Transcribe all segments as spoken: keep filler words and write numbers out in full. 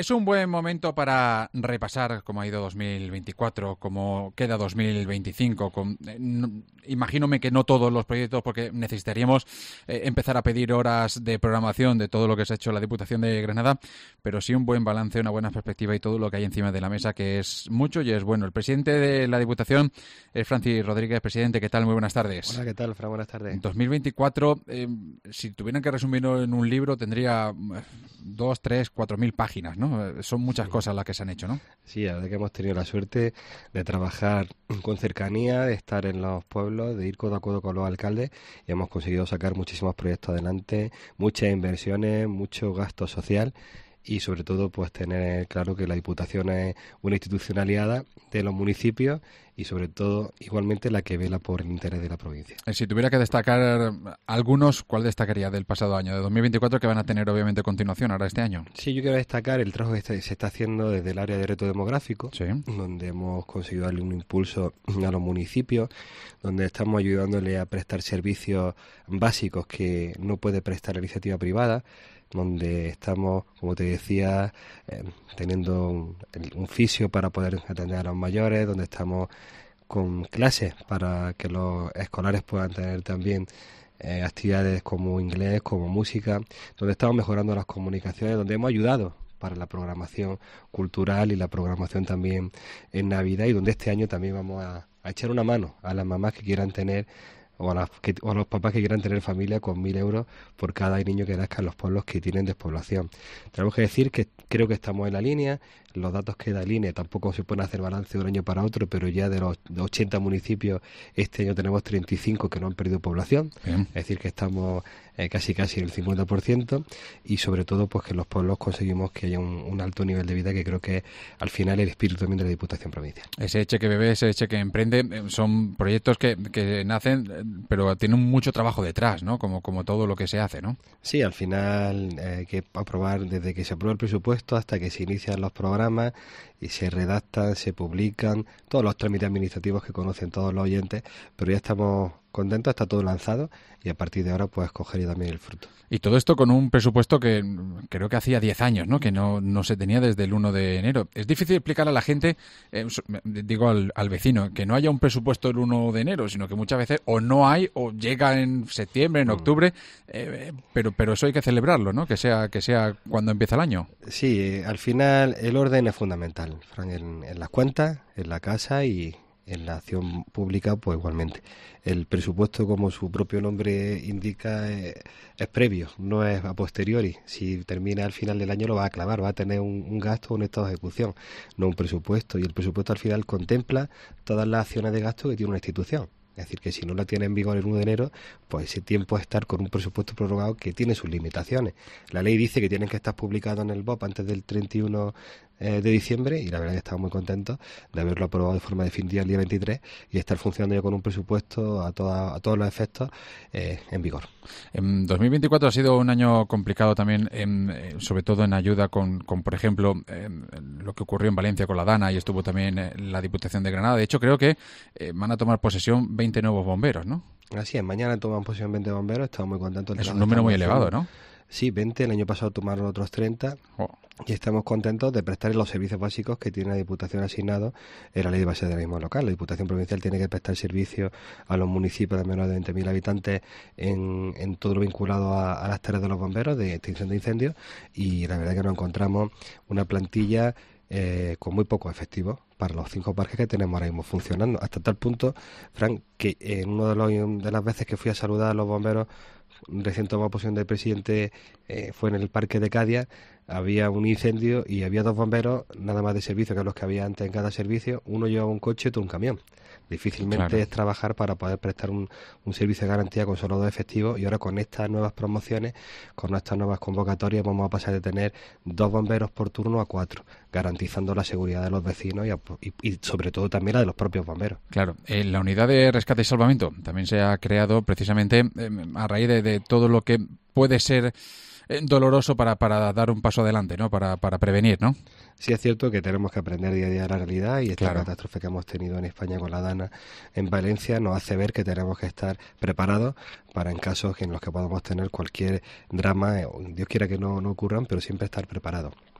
Es un buen momento para repasar cómo ha ido dos mil veinticuatro, cómo queda dos mil veinticinco. Con, eh, no, imagínome que no todos los proyectos, porque necesitaríamos eh, empezar a pedir horas de programación de todo lo que se ha hecho en la Diputación de Granada, pero sí un buen balance, una buena perspectiva y todo lo que hay encima de la mesa, que es mucho y es bueno. El presidente de la Diputación es Francis Rodríguez. Presidente, ¿qué tal? Muy buenas tardes. Hola, ¿qué tal, Fran? Buenas tardes. dos mil veinticuatro, eh, si tuvieran que resumirlo en un libro, tendría dos, tres, cuatro mil páginas, ¿no? Son muchas Sí. cosas las que se han hecho, ¿no? Sí, la verdad que hemos tenido la suerte de trabajar con cercanía, de estar en los pueblos, de ir codo a codo con los alcaldes y hemos conseguido sacar muchísimos proyectos adelante, muchas inversiones, mucho gasto social y sobre todo pues tener claro que la Diputación es una institución aliada de los municipios y sobre todo igualmente la que vela por el interés de la provincia. Si tuviera que destacar algunos, ¿cuál destacaría del pasado año, de dos mil veinticuatro, que van a tener obviamente continuación ahora este año? Sí, yo quiero destacar el trabajo que se está haciendo desde el área de reto demográfico, Sí. donde hemos conseguido darle un impulso a los municipios, donde estamos ayudándole a prestar servicios básicos que no puede prestar la iniciativa privada, donde estamos, como te decía, eh, teniendo un, un fisio para poder atender a los mayores, donde estamos con clases para que los escolares puedan tener también eh, actividades como inglés, como música, donde estamos mejorando las comunicaciones, donde hemos ayudado para la programación cultural y la programación también en Navidad y donde este año también vamos a, a echar una mano a las mamás que quieran tener o a, las, que, o a los papás que quieran tener familia con mil euros por cada niño que nazca en los pueblos que tienen despoblación. Tenemos que decir que creo que estamos en la línea, los datos que da el I N E tampoco se pueden hacer balance de un año para otro, pero ya de los de ochenta municipios este año tenemos treinta y cinco que no han perdido población, Bien. es decir que estamos eh, casi casi en el cincuenta por ciento y sobre todo pues que en los pueblos conseguimos que haya un, un alto nivel de vida que creo que es al final el espíritu también de la Diputación Provincial. Ese Cheque Bebé, ese Cheque Emprende, eh, son proyectos que, que nacen, eh, pero tienen mucho trabajo detrás, ¿no? Como, como todo lo que se hace, ¿no? Sí, al final eh, hay que aprobar desde que se aprueba el presupuesto hasta que se inician los programas y se redactan, se publican, todos los trámites administrativos que conocen todos los oyentes, pero ya estamos contentos, está todo lanzado y a partir de ahora pues coger también el fruto. Y todo esto con un presupuesto que creo que hacía diez años, ¿no? Que no, no se tenía desde el uno de enero. Es difícil explicar a la gente, eh, digo al, al vecino, que no haya un presupuesto el uno de enero, sino que muchas veces o no hay o llega en septiembre, en octubre, eh, pero pero eso hay que celebrarlo, ¿no? Que sea que sea cuando empieza el año. Sí, eh, al final el orden es fundamental, Fran, en, en las cuentas, en la casa y en la acción pública, pues igualmente. El presupuesto, como su propio nombre indica, es, es previo, no es a posteriori. Si termina al final del año lo va a clavar, va a tener un, un gasto o un estado de ejecución, no un presupuesto. Y el presupuesto al final contempla todas las acciones de gasto que tiene una institución. Es decir, que si no la tiene en vigor el uno de enero, pues ese tiempo es estar con un presupuesto prorrogado que tiene sus limitaciones. La ley dice que tienen que estar publicados en el B O P antes del treinta y uno de diciembre y la verdad es que estamos muy contentos de haberlo aprobado de forma definitiva el día veintitrés y estar funcionando ya con un presupuesto a, toda, a todos los efectos eh, en vigor. En dos mil veinticuatro ha sido un año complicado también, en, sobre todo en ayuda con, con por ejemplo, eh, lo que ocurrió en Valencia con la Dana y estuvo también en la Diputación de Granada. De hecho, creo que eh, van a tomar posesión veinte nuevos bomberos, ¿no? Así es, mañana toman posesión veinte bomberos, estamos muy contentos. Es un número muy elevado, ¿no? Sí, veinte, el año pasado tomaron otros treinta oh. y estamos contentos de prestar los servicios básicos que tiene la Diputación asignado en la Ley de Base de Organismo Local. La Diputación Provincial tiene que prestar servicios a los municipios de menos de veinte mil habitantes en, en todo lo vinculado a, a las tareas de los bomberos de extinción de incendios y la verdad es que nos encontramos una plantilla eh, con muy pocos efectivos para los cinco parques que tenemos ahora mismo funcionando. Hasta tal punto, Frank, que en uno de, los, de las veces que fui a saludar a los bomberos recién tomado posesión del presidente, eh, fue en el parque de Cádiz, había un incendio y había dos bomberos nada más de servicio que los que había antes en cada servicio, uno llevaba un coche y otro un camión. Difícilmente claro. es trabajar para poder prestar un, un servicio de garantía con solo dos efectivos y ahora con estas nuevas promociones, con estas nuevas convocatorias vamos a pasar de tener dos bomberos por turno a cuatro, garantizando la seguridad de los vecinos y, a, y, y sobre todo también la de los propios bomberos. Claro, eh, la unidad de rescate y salvamento también se ha creado precisamente eh, a raíz de, de todo lo que puede ser doloroso para, para dar un paso adelante, ¿no? Para, para prevenir, ¿no? Sí es cierto que tenemos que aprender día a día la realidad y esta claro. catástrofe que hemos tenido en España con la Dana en Valencia nos hace ver que tenemos que estar preparados para en casos en los que podamos tener cualquier drama, Dios quiera que no, no ocurran, pero siempre estar preparados.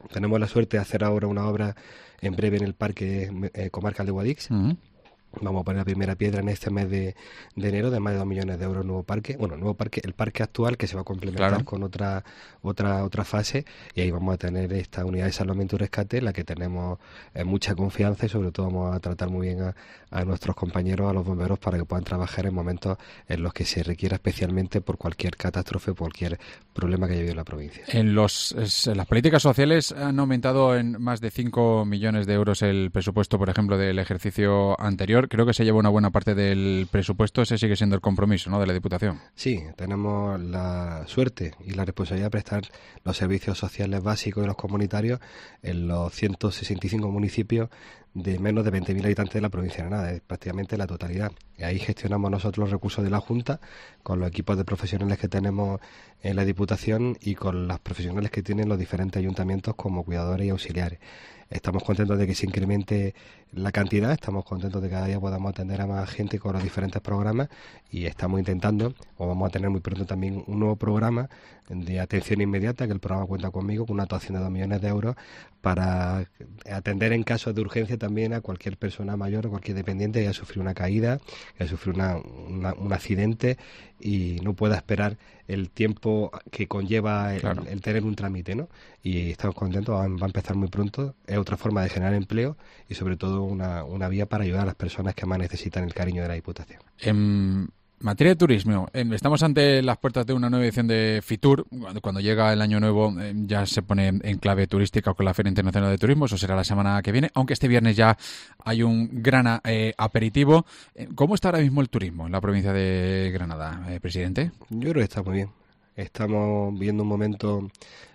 Tenemos la suerte de hacer ahora una obra en breve en el Parque eh, Comarcal de Guadix. Uh-huh. Vamos a poner la primera piedra en este mes de, de enero de más de dos millones de euros nuevo parque. Bueno, nuevo parque, el parque actual que se va a complementar claro. con otra otra otra fase, y ahí vamos a tener esta unidad de salvamento y rescate, en la que tenemos eh, mucha confianza, y sobre todo vamos a tratar muy bien a, a nuestros compañeros, a los bomberos, para que puedan trabajar en momentos en los que se requiera, especialmente por cualquier catástrofe, cualquier problema que haya habido en la provincia. En los en las políticas sociales han aumentado en más de cinco millones de euros el presupuesto, por ejemplo, del ejercicio anterior. Creo que se lleva una buena parte del presupuesto. Ese sigue siendo el compromiso, ¿no?, de la Diputación. Sí, tenemos la suerte y la responsabilidad de prestar los servicios sociales básicos y los comunitarios en los ciento sesenta y cinco municipios de menos de veinte mil habitantes de la provincia de Granada, es prácticamente la totalidad. Y ahí gestionamos nosotros los recursos de la Junta con los equipos de profesionales que tenemos en la Diputación y con las profesionales que tienen los diferentes ayuntamientos como cuidadores y auxiliares. Estamos contentos de que se incremente la cantidad, estamos contentos de que cada día podamos atender a más gente con los diferentes programas, y estamos intentando, o vamos a tener muy pronto también, un nuevo programa de atención inmediata, que el programa cuenta conmigo, con una dotación de dos millones de euros para atender en casos de urgencia también a cualquier persona mayor o cualquier dependiente que haya sufrido una caída, que haya sufrido una, una, un accidente y no pueda esperar el tiempo que conlleva el, claro. el tener un trámite, ¿no? Y estamos contentos, va a empezar muy pronto. Es otra forma de generar empleo y sobre todo una, una vía para ayudar a las personas que más necesitan el cariño de la Diputación. En materia de turismo, estamos ante las puertas de una nueva edición de Fitur. Cuando, cuando llega el año nuevo ya se pone en clave turística con la Feria Internacional de Turismo. Eso será la semana que viene, aunque este viernes ya hay un gran eh, aperitivo. ¿Cómo está ahora mismo el turismo en la provincia de Granada, eh, presidente? Yo creo que está muy bien. Estamos viendo un momento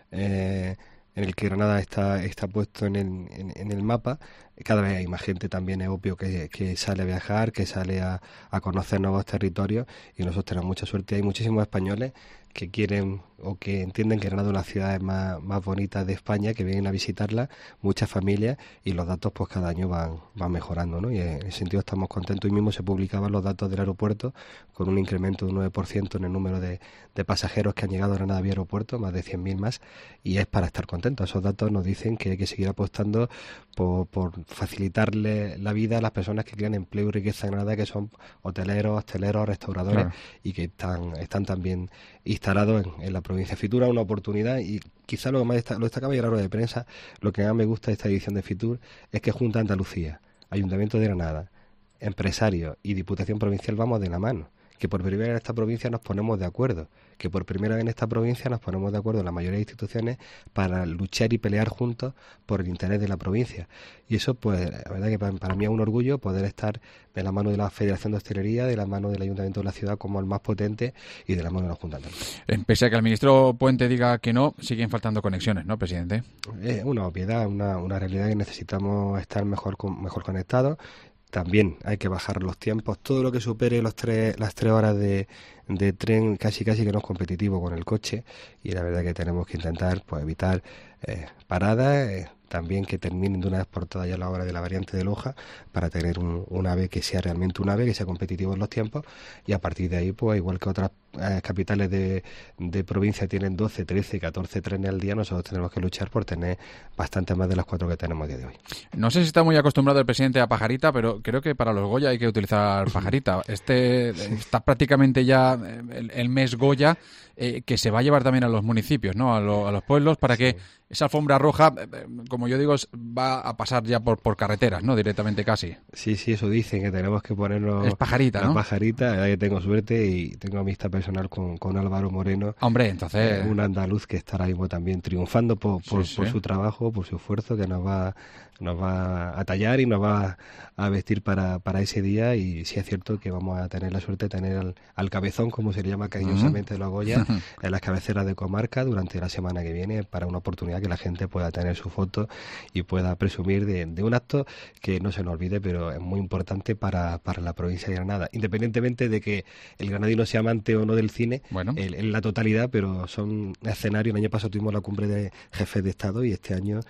eh, en el que Granada está está puesto en el, en, en el mapa. Cada vez hay más gente, también es obvio que, que sale a viajar, que sale a, a conocer nuevos territorios, y nosotros tenemos mucha suerte. Hay muchísimos españoles que quieren o que entienden que Granada es una de las ciudades más, más bonitas de España, que vienen a visitarla, muchas familias, y los datos pues cada año van, van mejorando, ¿no? Y en ese sentido estamos contentos. Hoy mismo se publicaban los datos del aeropuerto con un incremento de un nueve por ciento en el número de, de pasajeros que han llegado a Granada vía aeropuerto, más de cien mil más, y es para estar contentos. Esos datos nos dicen que hay que seguir apostando por, por facilitarle la vida a las personas que crean empleo y riqueza en Granada, que son hoteleros, hosteleros, restauradores, claro. y que están, están también instalados en, en la provincia. Fitur es una oportunidad, y quizá lo que más destaca, lo destacaba ya en la rueda de prensa, lo que más me gusta de esta edición de Fitur es que junta Andalucía, Ayuntamiento de Granada, empresarios y Diputación Provincial. Vamos de la mano, que por primera vez en esta provincia nos ponemos de acuerdo, que por primera vez en esta provincia nos ponemos de acuerdo en la mayoría de instituciones para luchar y pelear juntos por el interés de la provincia. Y eso, pues, la verdad que para, para mí es un orgullo poder estar de la mano de la Federación de Hostelería, de la mano del Ayuntamiento de la ciudad como el más potente, y de la mano de la Junta. Pese a que el ministro Puente diga que no, siguen faltando conexiones, ¿no, presidente? Es una obviedad, una, una realidad, que necesitamos estar mejor, mejor conectados. También hay que bajar los tiempos. Todo lo que supere los tres, las tres horas de, de tren casi casi que no es competitivo con el coche, y la verdad que tenemos que intentar pues evitar eh, paradas, eh, también que terminen de una vez por todas ya la obra de la variante de Loja, para tener un, un AVE que sea realmente un AVE, que sea competitivo en los tiempos, y a partir de ahí, pues igual que otras eh, capitales de, de provincia tienen doce, trece, catorce trenes al día, nosotros tenemos que luchar por tener bastante más de las cuatro que tenemos a día de hoy. No sé si está muy acostumbrado el presidente a pajarita, pero creo que para los Goya hay que utilizar pajarita. Este está prácticamente ya el, el mes Goya, eh, que se va a llevar también a los municipios, ¿no? A, lo, a los pueblos, para sí. que esa alfombra roja, como yo digo, va a pasar ya por, por carreteras, ¿no? Directamente casi. Sí, sí, eso dicen, que tenemos que ponernos... Es pajarita, la ¿no? pajarita, la verdad que tengo suerte y tengo amistad personal con, con Álvaro Moreno. Hombre, entonces... Eh, un andaluz que está ahora mismo también triunfando por, por, sí, sí. por su trabajo, por su esfuerzo, que nos va... nos va a tallar y nos va a vestir para, para ese día. Y sí es cierto que vamos a tener la suerte de tener al, al cabezón, como se le llama cariñosamente de los Goya, en las cabeceras de comarca durante la semana que viene, para una oportunidad que la gente pueda tener su foto y pueda presumir de, de un acto que no se nos olvide, pero es muy importante para, para la provincia de Granada, independientemente de que el granadino sea amante o no del cine, bueno. en, en la totalidad, pero son escenarios. El año pasado tuvimos la cumbre de jefes de Estado y este año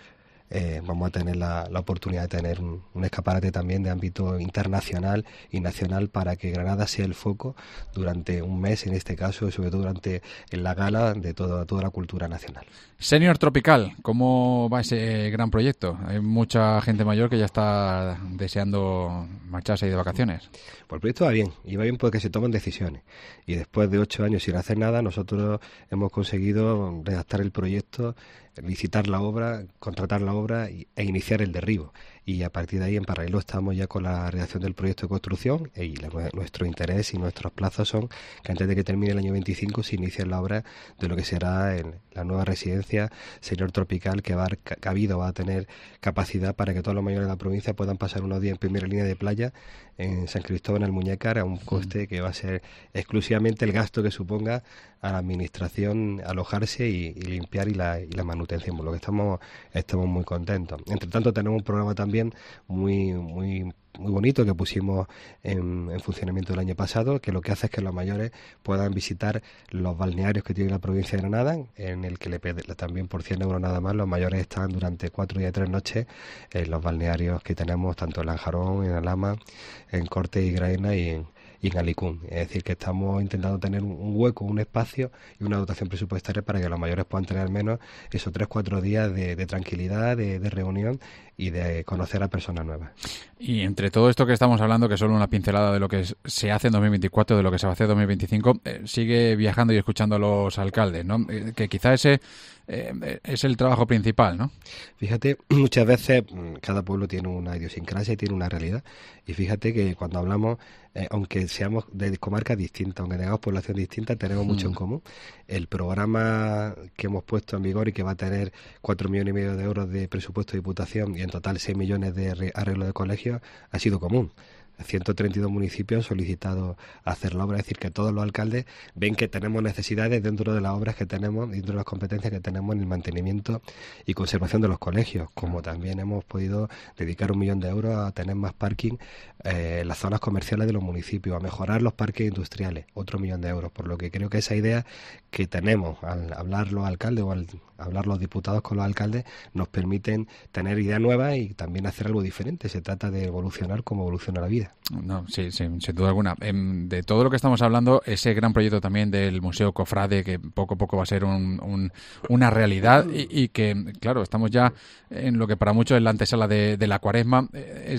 eh, vamos a tener la, la oportunidad de tener un, un escaparate también de ámbito internacional y nacional para que Granada sea el foco durante un mes, en este caso, y sobre todo durante la gala de toda, toda la cultura nacional. Senior Tropical, ¿cómo va ese gran proyecto? Hay mucha gente mayor que ya está deseando marcharse ahí de vacaciones. Pues el proyecto va bien, y va bien porque se toman decisiones. Y después de ocho años sin hacer nada, nosotros hemos conseguido redactar el proyecto, licitar la obra, contratar la obra y, e iniciar el derribo. Y a partir de ahí, en paralelo, estamos ya con la redacción del proyecto de construcción y la, nuestro interés y nuestros plazos son que antes de que termine el año veinticinco se inicie la obra de lo que será el, la nueva residencia Senior Tropical, que va a cabido, va a tener capacidad para que todos los mayores de la provincia puedan pasar unos días en primera línea de playa en San Cristóbal, en Almuñécar, a un coste que va a ser exclusivamente el gasto que suponga a la administración alojarse y, y limpiar y la, y la manutención, por lo que estamos estamos muy contentos. Entre tanto, tenemos un programa también muy muy muy bonito que pusimos en, en funcionamiento el año pasado, que lo que hace es que los mayores puedan visitar los balnearios que tiene la provincia de Granada, en el que le también por cien euros nada más los mayores están durante cuatro días y tres noches en los balnearios que tenemos tanto en Lanjarón, en Alhama, en Corte y Graena y en y en Alicún. Es decir, que estamos intentando tener un hueco, un espacio y una dotación presupuestaria para que los mayores puedan tener al menos esos tres, cuatro días de, de tranquilidad, de, de reunión y de conocer a personas nuevas. Y entre todo esto que estamos hablando, que es solo una pincelada de lo que se hace en dos mil veinticuatro, de lo que se va a hacer en dos mil veinticinco, eh, sigue viajando y escuchando a los alcaldes, ¿no? Eh, que quizá ese eh, es el trabajo principal, ¿no? Fíjate, muchas veces cada pueblo tiene una idiosincrasia y tiene una realidad. Y fíjate que cuando hablamos, eh, aunque seamos de comarcas distintas, aunque tengamos población distinta, tenemos mm. mucho en común. El programa que hemos puesto en vigor y que va a tener cuatro millones y medio de euros de presupuesto de Diputación y en total seis millones de arreglo de colegios ha sido común. ciento treinta y dos municipios han solicitado hacer la obra, es decir, que todos los alcaldes ven que tenemos necesidades dentro de las obras que tenemos, dentro de las competencias que tenemos en el mantenimiento y conservación de los colegios, como también hemos podido dedicar un millón de euros a tener más parking eh, en las zonas comerciales de los municipios, a mejorar los parques industriales, otro millón de euros, por lo que creo que esa idea que tenemos al hablar los alcaldes o al hablar los diputados con los alcaldes nos permiten tener ideas nuevas y también hacer algo diferente. Se trata de evolucionar como evoluciona la vida. No, sí, sí, sin duda alguna. De todo lo que estamos hablando, ese gran proyecto también del Museo Cofrade, que poco a poco va a ser un, un, una realidad y, y que, claro, estamos ya en lo que para muchos es la antesala de, de la Cuaresma.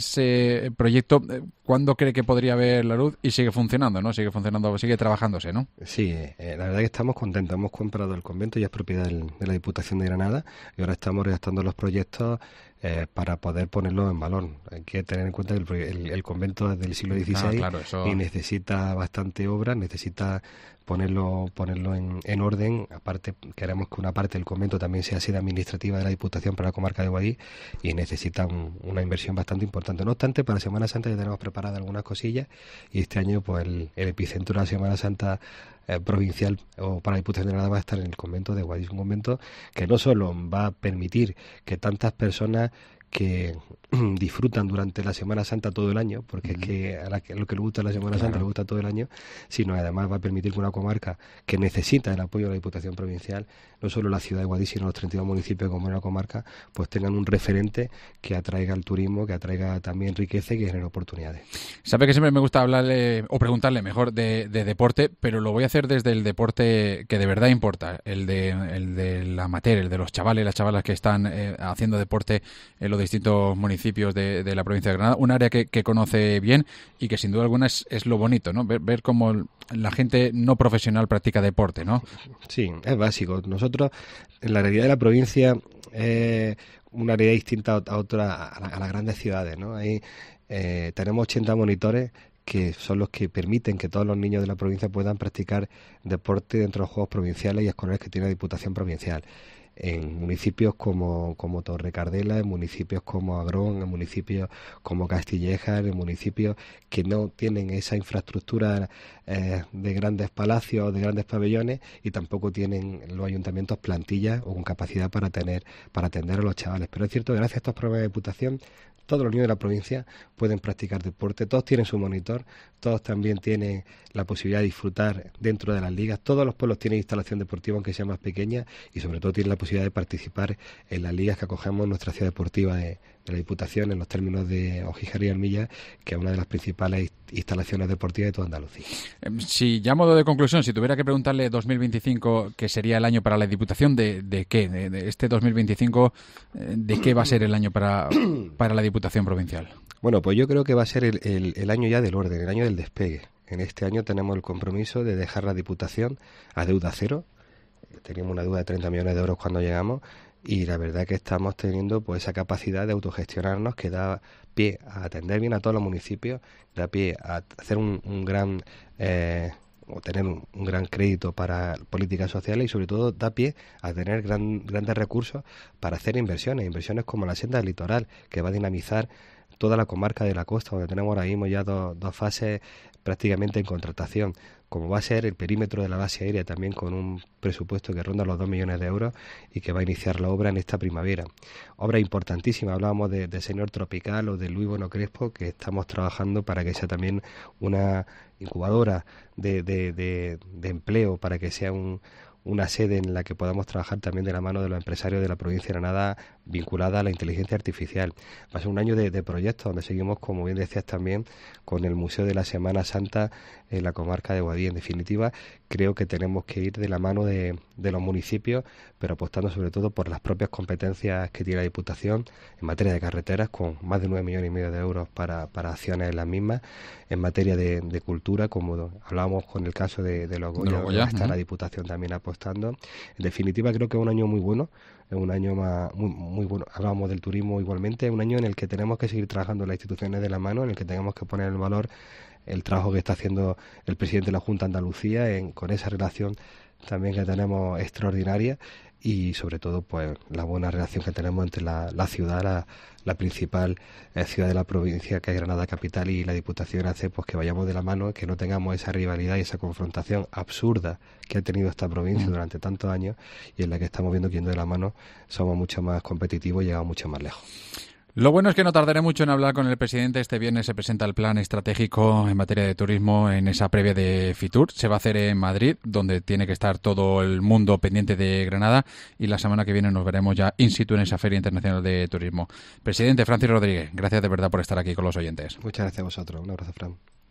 Ese proyecto, ¿cuándo cree que podría ver la luz? Y sigue funcionando, ¿no? Sigue funcionando, sigue trabajándose, ¿no? Sí, eh, la verdad que estamos contentos. Hemos comprado el convento, ya es propiedad del, de la Diputación de Granada, y ahora estamos redactando los proyectos eh, para poder ponerlos en valor. Hay que tener en cuenta que el, el, el convento es del siglo dieciséis ah, claro, eso... y necesita bastante obra, necesita ponerlo ponerlo en, en orden. Aparte, queremos que una parte del convento también sea sede administrativa de la Diputación para la comarca de Guadix y necesita un, una inversión bastante importante. No obstante, para Semana Santa ya tenemos preparadas algunas cosillas y este año pues el, el epicentro de la Semana Santa eh, provincial o para la Diputación de Granada va a estar en el convento de Guadix, un convento que no solo va a permitir que tantas personas que disfrutan durante la Semana Santa todo el año, porque uh-huh. es que a, la, a lo que le gusta la Semana claro. Santa le gusta todo el año, sino además va a permitir que una comarca que necesita el apoyo de la Diputación Provincial, no solo la ciudad de Guadix, sino los treinta y dos municipios como una comarca, pues tengan un referente que atraiga al turismo, que atraiga también riqueza y que genere oportunidades. Sabe que siempre me gusta hablarle, o preguntarle mejor, de, de deporte, pero lo voy a hacer desde el deporte que de verdad importa, el de el del amateur, el de los chavales, las chavalas que están eh, haciendo deporte en los distintos municipios de, de la provincia de Granada, un área que, que conoce bien y que sin duda alguna es, es lo bonito, ¿no? Ver, ver cómo la gente no profesional practica deporte, ¿no? Sí, es básico. Nosotros, en la realidad de la provincia, es una realidad distinta a otra, a, la, a las grandes ciudades, ¿no? Ahí eh, tenemos ochenta monitores que son los que permiten que todos los niños de la provincia puedan practicar deporte dentro de los juegos provinciales y escolares que tiene la Diputación Provincial. En municipios como, como Torrecardela, en municipios como Agrón, en municipios como Castilleja, en municipios que no tienen esa infraestructura eh, de grandes palacios, de grandes pabellones y tampoco tienen los ayuntamientos plantillas o con capacidad para tener para atender a los chavales. Pero es cierto que gracias a estos programas de Diputación todos los niños de la provincia pueden practicar deporte, todos tienen su monitor, todos también tienen la posibilidad de disfrutar dentro de las ligas, todos los pueblos tienen instalación deportiva aunque sea más pequeña y sobre todo tienen la posibilidad de participar en las ligas que acogemos en nuestra ciudad deportiva de, de la Diputación, en los términos de Ojíjar y Armilla, que es una de las principales instalaciones deportivas de toda Andalucía. Si ya a modo de conclusión, si tuviera que preguntarle dos mil veinticinco, que sería el año para la Diputación, ¿de, de qué? De, de este dos mil veinticinco, ¿de qué va a ser el año para, para la Diputación Provincial? Bueno, pues yo creo que va a ser el, el, el año ya del orden, el año del despegue. En este año tenemos el compromiso de dejar la Diputación a deuda cero. Teníamos una deuda de treinta millones de euros cuando llegamos y la verdad que estamos teniendo pues esa capacidad de autogestionarnos que da pie a atender bien a todos los municipios, da pie a hacer un, un gran eh, o tener un, un gran crédito para políticas sociales y sobre todo da pie a tener gran, grandes recursos para hacer inversiones, inversiones como la senda del litoral, que va a dinamizar toda la comarca de la costa, donde tenemos ahora mismo ya dos, dos fases prácticamente en contratación, como va a ser el perímetro de la base aérea también con un presupuesto que ronda los dos millones de euros y que va a iniciar la obra en esta primavera. Obra importantísima, hablábamos de, de Señor Tropical o de Luis Bueno Crespo, que estamos trabajando para que sea también una incubadora de, de, de, de empleo, para que sea un una sede en la que podamos trabajar también de la mano de los empresarios de la provincia de Granada vinculada a la inteligencia artificial. Va a ser un año de, de proyectos donde seguimos, como bien decías también, con el Museo de la Semana Santa en la comarca de Guadix. En definitiva, creo que tenemos que ir de la mano de, de los municipios, pero apostando sobre todo por las propias competencias que tiene la Diputación en materia de carreteras, con más de nueve millones y medio de euros para, para acciones en las mismas, en materia de, de cultura, como hablábamos con el caso de, de los Goya, donde está la Diputación también apostando. En definitiva, creo que es un año muy bueno, es un año más, muy, muy bueno. Hablábamos del turismo igualmente, es un año en el que tenemos que seguir trabajando las instituciones de la mano, en el que tenemos que poner en valor el trabajo que está haciendo el presidente de la Junta de Andalucía en, con esa relación también que tenemos extraordinaria y sobre todo pues la buena relación que tenemos entre la, la ciudad, la, la principal eh, ciudad de la provincia, que es Granada Capital, y la Diputación, hace pues que vayamos de la mano, que no tengamos esa rivalidad y esa confrontación absurda que ha tenido esta provincia mm. durante tantos años y en la que estamos viendo que yendo de la mano somos mucho más competitivos y llegamos mucho más lejos. Lo bueno es que no tardaré mucho en hablar con el presidente. Este viernes se presenta el plan estratégico en materia de turismo en esa previa de Fitur. Se va a hacer en Madrid, donde tiene que estar todo el mundo pendiente de Granada, y la semana que viene nos veremos ya in situ en esa Feria Internacional de Turismo. Presidente Francis Rodríguez, gracias de verdad por estar aquí con los oyentes. Muchas gracias a vosotros. Un abrazo, Fran.